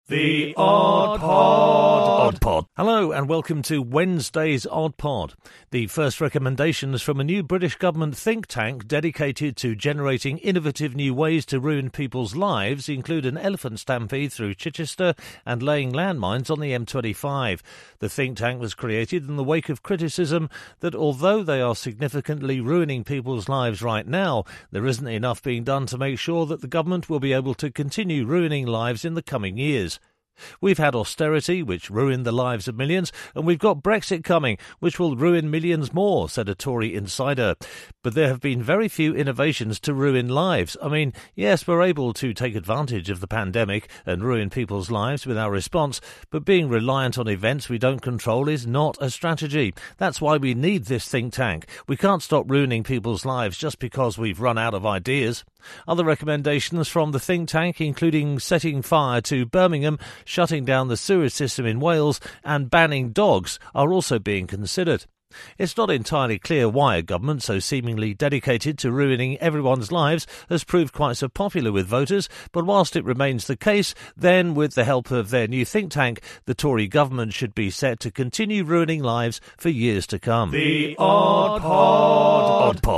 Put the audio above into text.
The Odd Pod. Odd Pod. Hello and welcome to Wednesday's Odd Pod. The first recommendations from a new British government think tank dedicated to generating innovative new ways to ruin people's lives include an elephant stampede through Chichester and laying landmines on the M25. The think tank was created in the wake of criticism that although they are significantly ruining people's lives right now, there isn't enough being done to make sure that the government will be able to continue ruining lives in the coming years. We've had austerity, which ruined the lives of millions, and we've got Brexit coming, which will ruin millions more, said a Tory insider. But there have been very few innovations to ruin lives. I mean, yes, we're able to take advantage of the pandemic and ruin people's lives with our response, but being reliant on events we don't control is not a strategy. That's why we need this think tank. We can't stop ruining people's lives just because we've run out of ideas. Other recommendations from the think tank, including setting fire to Birmingham, shutting down the sewage system in Wales and banning dogs, are also being considered. It's not entirely clear why a government so seemingly dedicated to ruining everyone's lives has proved quite so popular with voters, but whilst it remains the case, then with the help of their new think tank, the Tory government should be set to continue ruining lives for years to come. The Odd Pod. Odd Pod.